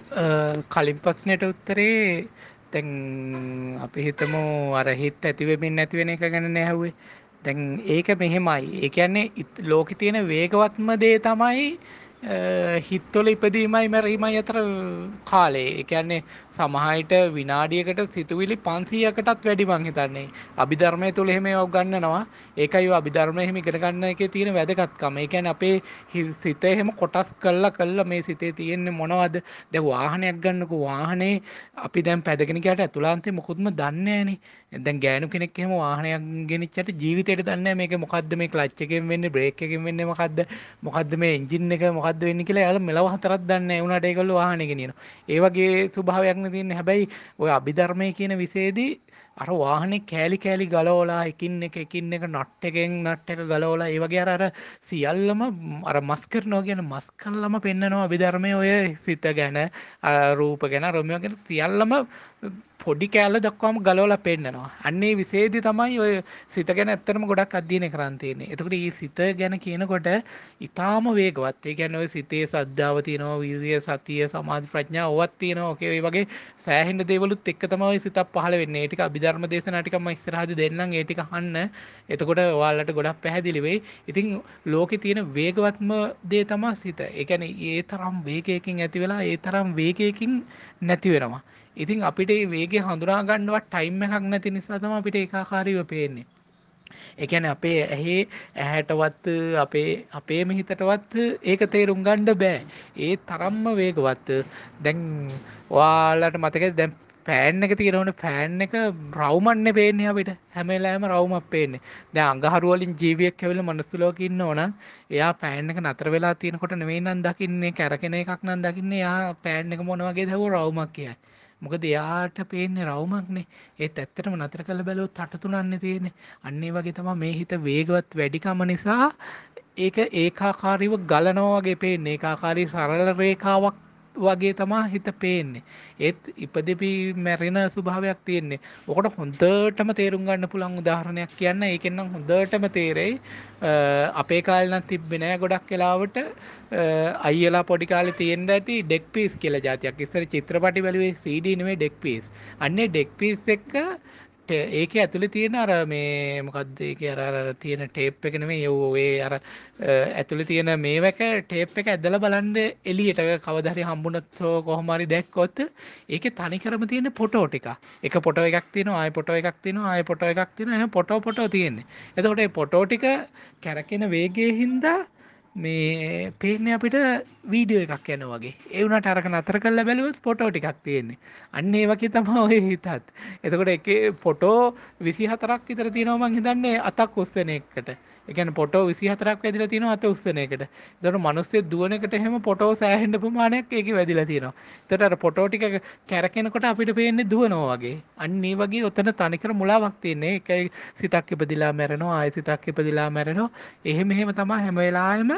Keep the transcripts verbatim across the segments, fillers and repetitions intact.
අ, කලින් ප්‍රශ්නෙට උත්තරේ දැන් අපි හිතමු අර හිත ඇති වෙමින් නැති වෙන එක ගැන නේ ඇහුවේ. දැන් ඒක මෙහෙමයි. ඒ කියන්නේ ඉත්- ලෝකේ තියෙන වේගවත්ම දේ තමයි අ, හිතවල ඉපදීමයි මැරීමයි අතර කාලය. ඒ කියන්නේ සමහරවිට විනාඩියකට සිතුවිලි පන්සීයකටත් වැඩි මං හිතන්නේ. අභිධර්මයේ තුල එහෙම ඒවා උගන්වනවා. ඒකයි ඔය අභිධර්මයේ එහෙම ඉගෙන ගන්න එකේ තියෙන වැදගත්කම. ඒ කියන්නේ අපේ හි- සිත එහෙම කොටස් කළා කළා මේ සිතේ තියෙන්නේ මොනවද? දැන් වාහනයක් ගන්නකො වාහනේ අපි දැන් පැදගෙන ගියාට ඇතුළාන්තේ මොකුත්ම දන්නේ නැහනේ. දැන් ගෑනු කෙනෙක් එහෙම වාහනයක් ගෙනිච්චට ජීවිතේට දන්නේ නැහැ මේක මොකද්ද මේ ක්ලච් එකෙන් වෙන්නේ බ්‍රේක් එකෙන් වෙන්නේ මොකද්ද මොකද්ද මේ එන්ජින් එක මොකද්ද වෙන්නේ කියලා එයාලා මෙලව හතරක් දන්නේ නැහැ. ඒ උනාට ඒගොල්ලෝ වාහනේ ගෙනියනවා. ඒ වගේ ස්වභාවයක් නේ තියෙන්නේ. හැබැයි ওই අභිධර්මයේ කියන විෂයේදී අර වාහනේ කෑලි කෑලි ගලවලා එකින් එක එකින් එක නට් එකෙන් නට් එක ගලවලා ඒ වගේ අර අර සියල්ලම අර මස් කරනවා කියන මස් කල්ලම පෙන්නනවා අභිධර්මයේ ඔය සිත ගැන අ, රූප ගැන රොමියෝ ගැන සියල්ලම පොඩි කෑල්ල දක්වාම ගලවලා පෙන්නනවා. අන්න ඒ විශේෂදි තමයි ඔය සිත ගැන ඇත්තටම ගොඩක් අධ්‍යයනය කරන්න තියෙන්නේ. එතකොට මේ සිත ගැන කියනකොට ඊටාම වේගවත්. ඒ කියන්නේ ඔය සිතේ සද්ධාව තියෙනවා, වීරිය, සතිය, සමාධි, ප්‍රඥා ඕවත් තියෙනවා. ඔකේ ඔය වගේ සෑහෙන දේවලුත් එක්ක තමයි ඔය සිතක් පහළ වෙන්නේ. ඒ ටික අභිධර්ම දේශනා ටික මම ඉස්සරහදී දෙන්නම්. ඒ ටික අහන්න. එතකොට ඔයාලට ගොඩක් පැහැදිලි වෙයි. ඉතින් ලෝකේ තියෙන වේගවත්ම දේ තමයි සිත. ඒ කියන්නේ ඒ තරම් වේගයකින් ඇති වෙලා ඒ තරම් වේගයකින් නැති වෙනවා. ඉතින් අපිට මේ වේගය හඳුනා ගන්නවත් ටයිම් එකක් නැති නිසා තමයි අපිට ඒකාකාරීව පේන්නේ. ඒ කියන්නේ අපේ ඇහි ඇහැටවත් අපේ අපේම හිතටවත් ඒක තේරුම් ගන්න බෑ. ඒ තරම්ම වේගවත්. දැන් ඔයාලට මතකද දැන් ෆෑන් එක තියෙනවනේ ෆෑන් එක රවුමන්නේ පේන්නේ අපිට. හැම වෙලාවෙම රවුමක් පේන්නේ. දැන් අඟහරු වලින් ජීවියෙක් ඇවිල්ලා මනුස්ස ලෝකේ ඉන්නවනම් එයා ෆෑන් එක නතර වෙලා තියෙනකොට නෙවෙයි නම් දකින්නේ කැරකෙන එකක් නම් දකින්නේ එයා ෆෑන් එක මොන වගේද හව රවුමක් කියයි. මොකද එයාට පේන්නේ රවුමක්නේ. ඒත් ඇත්තටම නතර කරලා බැලුවොත් අට තුනන්නේ තියෙන්නේ. අන්න ඒ වගේ තමයි මේ හිත වේගවත් වැඩිකම නිසා ඒක ඒකාකාරීව ගලනවා වගේ පේන්නේ. ඒකාකාරී සරල රේඛාවක් වගේ තමයි හිත පේන්නේ. ඒත් ඉපදෙපි මැරෙන ස්වභාවයක් තියෙන්නේ. ඔකට හොඳටම තේරුම් ගන්න පුළුවන් උදාහරණයක් කියන්න. ඒකෙන් නම් හොඳටම තේරෙයි. අ, අපේ කාලේ නම් තිබ්බේ නෑ ගොඩක් වෙලාවට අ, අයියලා පොඩි කාලේ තියෙන්න ඇති ඩෙක් පීස් කියලා જાතියක්. ඉස්සර චිත්‍රපටි බැලුවේ සී ඩී නෙමෙයි ඩෙක් පීස්. අන්නේ ඩෙක් පීස් එක ටේ- ඒකේ ඇතුලේ තියෙන අර මේ මොකද්ද ඒකේ අර අර තියෙන ටේප් එක නෙමෙයි ඔව් ඒ අර අ, ඇතුලේ තියෙන මේවක ටේප් එක ඇදලා බලන්න එළියට කවදා හරි හම්බුනොත් හෝ කොහොම හරි දැක්කොත් ඒකේ තනිකරම තියෙන ෆොටෝ ටික. එක ෆොටෝ එකක් තියෙනවා ආයෙ ෆොටෝ එකක් තියෙනවා ආයෙ ෆොටෝ එකක් තියෙනවා එහෙනම් ෆොටෝ ෆොටෝ තියෙන්නේ. එතකොට මේ ෆොටෝ ටික කැරකෙන වේගයේ හින්දා මේ පේන්නේ අපිට වීඩියෝ එකක් යනවා වගේ. ඒ වුණාට අරක නතර කරලා බැලුවොත් ෆොටෝ ටිකක් තියෙන්නේ. අන්න ඒ වගේ තමයි ඔය හිතත්. එතකොට එකේ ෆොටෝ විසිහතරක් විතර තියෙනවා මං හිතන්නේ අතක් උස්සන එකට. ඒ කියන්නේ ෆොටෝ විසිහතරක් වැදිලා තියෙනවා අත උස්සන එකට. එතකොට මිනිස්සු දුවන එකට එහෙම ෆොටෝ සෑහෙන්න ප්‍රමාණයක් ඒකේ වැදිලා තියෙනවා. එතකොට අර ෆොටෝ ටික කැරකෙනකොට අපිට පේන්නේ දුවනවා වගේ. අන්න ඒ වගේ ඔතන තනිකර මුලාවක් තියෙන්නේ. ඒකයි සිතක් ඉපදිලා මැරෙනවා ආයෙ සිතක් ඉපදිලා මැරෙනවා. එහෙම එහෙම තමයි හැම වෙලාවෙම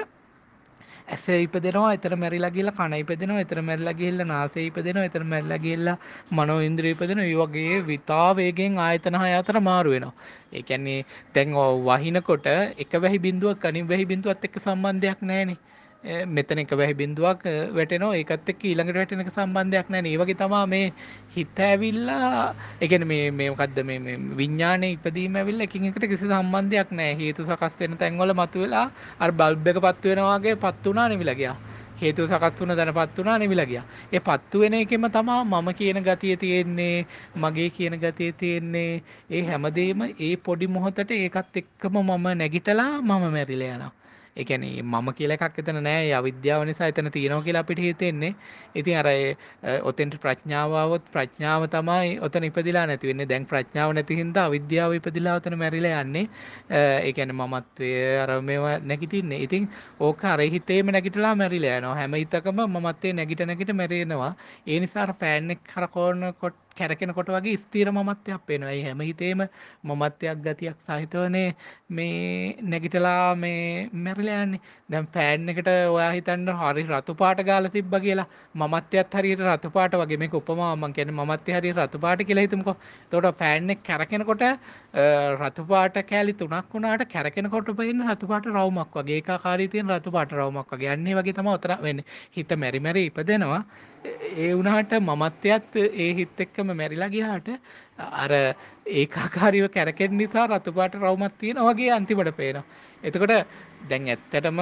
ඇස ඉපදෙනවා එතන මැරිලා ගිහලා කන ඉපදෙනවා එතන මැරිලා ගිහලා නාසය ඉපදෙනවා එතන මැරිලා ගිහලා මනෝ ඉන්ද්‍රිය ඉපදෙනවා මේ වගේ විතා වේගෙන් ආයතන හය අතර මාරු වෙනවා. ඒ කියන්නේ දැන් ඔය වහිනකොට එක වැහි බිඳුවක් අනිත් වැහි බිඳුවත් එක්ක සම්බන්ධයක් නැහැනේ. ඒ මෙතන එක වැහි බිඳුවක් අ, වැටෙනවා ඒකත් එක්ක ඊළඟට වැටෙන එක සම්බන්ධයක් නැහැනේ. ඒ වගේ තමයි මේ හිත ඇවිල්ලා ඒ කියන්නේ මේ මේ මොකද්ද මේ මේ විඥානයේ ඉපදීම ඇවිල්ලා එකින් එකට කිසි සම්බන්ධයක් නැහැ. හේතු සකස් වෙන තැන්වල මතුවෙලා අර බල්බ් එක පත්තු වෙනවා වගේ පත්තු වුණා නෙවිලා ගියා. හේතු සකස් වුණ තැන පත්තු වුණා නෙවිලා ගියා. ඒ පත්තු වෙන එකෙම තමයි මම කියන ගතිය තියෙන්නේ, මගේ කියන ගතිය තියෙන්නේ. ඒ හැමදේම ඒ පොඩි මොහොතට ඒකත් එක්කම මම නැගිටලා මම මැරිලා යනවා. ඒ කියන්නේ මම කියලා එකක් එතන නෑ. ඒ අවිද්‍යාව නිසා එතන තියෙනවා කියලා අපිට හිතෙන්නේ. ඉතින් අර ඒ, අ, ඔතෙන්ට ප්‍රඥාව આવොත් ප්‍රඥාව තමයි ඔතන ඉපදිලා නැති වෙන්නේ. දැන් ප්‍රඥාව නැති හින්දා අවිද්‍යාව ඉපදිලා ඔතන මැරිලා යන්නේ. අ, ඒ කියන්නේ මමත්වයේ අර මේවා නැගිටින්නේ. ඉතින් ඕක අර හිතේම නැගිටලා මැරිලා යනවා. හැම හිතකම මමත්වයේ නැගිට නැගිට මැරෙනවා. ඒ නිසා අර පෑන් එක කරකවනකොට කැරකෙනකොට වගේ ස්ථිර මමත්වයක් පේනවා. ඒ හැම හිතේම මමත්වයක් ගතියක් සහිතවනේ මේ නැගිටලා මේ මැරිලා යන්නේ. දැන් ෆෑන් එකට ඔයා හිතන්න හරි රතු පාට ගාලා තිබ්බා කියලා. මමත්වයත් හරියට රතු පාට වගේ මේක උපමාවක් මම කියන්නේ මමත්වය හරියට රතු පාට කියලා හිතමුකෝ. එතකොට ෆෑන් එක කැරකෙනකොට අ, රතු පාට කෑලි තුනක් වුණාට කැරකෙනකොට පේන රතු පාට රවුමක් වගේ ඒකාකාරී තියෙන රතු පාට රවුමක් වගේ. අන්න ඒ වගේ තමයි උතර වෙන්නේ. හිත මෙරි මෙරි ඉපදෙනවා. ඒ වුණාට මමත්වයත් ඒ හිත් එක්කම මැරිලා ගියාට අර ඒකාකාරීව කැරකෙන නිසා රතු පාට රවුමක් තියෙනවා වගේ අන්තිමට පේනවා. එතකොට දැන් ඇත්තටම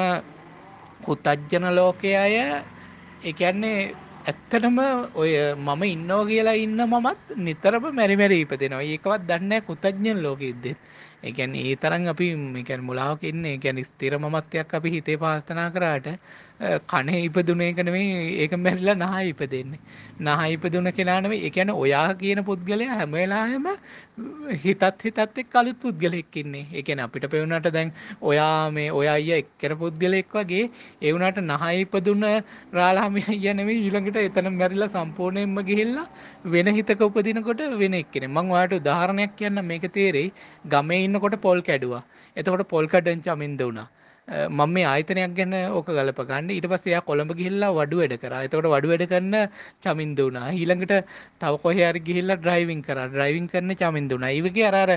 පුතජන ලෝකයේ අය ඒ කියන්නේ ඇත්තටම ඔය මම ඉන්නවා කියලා ඉන්න මමත් නිතරම මෙරි මෙරි ඉපදෙනවා. ඒකවත් දන්නේ නැහැ පුතඥන ලෝකෙද්දෙත්. ඒ කියන්නේ ඒ තරම් අපි මේ කියන්නේ මුලාවක ඉන්නේ. ඒ කියන්නේ ස්ථිර මමත්වයක් අපි හිතේ ප්‍රාර්ථනා කරාට කනේ ඉපදුන එක නෙමෙයි ඒක මැරිලා නහය ඉපදෙන්නේ. නහය ඉපදුන කෙනා නෙමෙයි. ඒ කියන්නේ ඔයා කියන පුද්ගලයා හැම වෙලාවෙම හිතත් හිතත් එක්ක අලුත් පුද්ගලෙක් ඉන්නේ. ඒ කියන්නේ අපිට පෙවුනට දැන් ඔයා මේ ඔය අයියා එක්කෙන පුද්ගලෙක් වගේ ඒ වුණාට නහය ඉපදුන රාලහාමි අයියා නෙමෙයි ඊළඟට එතන මැරිලා සම්පූර්ණයෙන්ම ගිහිල්ලා වෙන හිතක උපදිනකොට වෙන එක්කෙනෙක්. මම ඔයාලට උදාහරණයක් කියන්නම් මේක තේරෙයි. ගමේ ඉන්නකොට පොල් කැඩුවා. එතකොට පොල් කඩෙන් චමින්ද වුණා. මම මේ ආයතනයක් ගැන ඕක ගලප ගන්න. ඊට පස්සේ එයා කොළඹ ගිහිල්ලා වඩු වැඩ කරා. එතකොට වඩු වැඩ කරන චමින්ද වුණා. ඊළඟට තව කොහේ හරි ගිහිල්ලා ඩ්‍රයිවිං කරා. ඩ්‍රයිවිං කරන චමින්ද වුණා. ඒ වගේ අර අර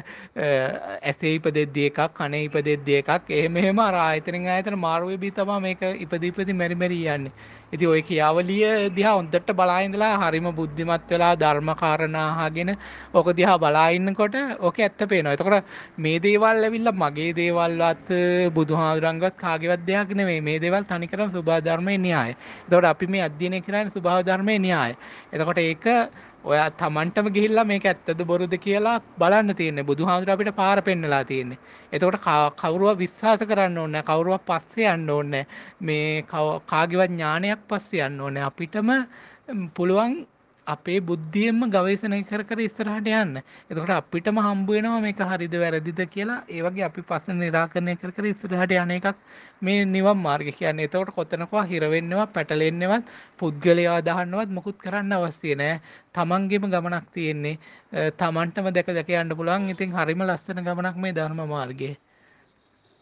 ඇසේ ඉපදෙද්දී එකක්, කනේ ඉපදෙද්දී එකක්, එහෙම එහෙම අර ආයතනෙන් ආයතන මාරු වෙවි තමයි මේක ඉපදි ඉපදි මෙරි මෙරි යන්නේ. ඉතින් ওই කියාවලිය දිහා හොඳට බලා ඉඳලා හරිම බුද්ධිමත් වෙලා ධර්ම කාරණා අහගෙන ඕක දිහා බලා ඉන්නකොට ඕක ඇත්ත පේනවා. එතකොට මේ දේවල් ඇවිල්ලා මගේ දේවල්වත් බුදුහාමුදුරන්ගවත් කාගේවත් දෙයක් නෙමෙයි. මේ දේවල් තනිකරම සුභා ධර්මයේ න්‍යාය. එතකොට අපි මේ අධ්‍යයනය කරන්නේ සුභා ධර්මයේ න්‍යාය. එතකොට ඒක ඔයා තමන්ටම ගිහිල්ලා මේක ඇත්තද බොරුද කියලා බලන්න තියෙන්නේ. බුදුහාමුදුර අපිට පාර පෙන්නලා තියෙන්නේ. එතකොට කවුරුව විශ්වාස කරන්න ඕනේ නැහැ. කවුරුවක් පස්සේ යන්න ඕනේ නැහැ. මේ කාගේවත් ඥානයක් පස්සේ යන්න ඕනේ. අපිටම පුළුවන් අපේ බුද්ධියෙන්ම ගවේෂණය කර කර ඉස්සරහට යන්න. එතකොට අපිටම හම්බ වෙනවා මේක හරිද වැරදිද කියලා. ඒ වගේ අපි ප්‍රශ්න निराකරණය කර කර ඉස්සරහට යන එකක් මේ නිවන් මාර්ගය කියන්නේ. එතකොට කොතනකවා හිර වෙන්නවත්, පැටලෙන්නවත්, පුද්ගලයා දාන්නවත් මොකුත් කරන්න අවශ්‍ය නැහැ. තමන්ගේම ගමනක් තියෙන්නේ. තමන්ටම දැක දැක යන්න පුළුවන්. ඉතින් හරිම ලස්සන ගමනක් මේ ධර්ම මාර්ගය.